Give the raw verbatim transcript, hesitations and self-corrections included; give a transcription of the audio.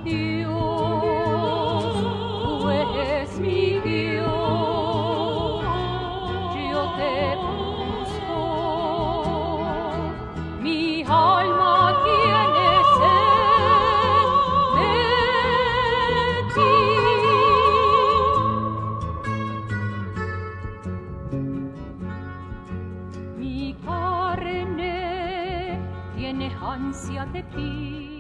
Dios, tú eres mi Dios, yo te busco, mi alma tiene sed de ti. Mi carne tiene ansia de ti.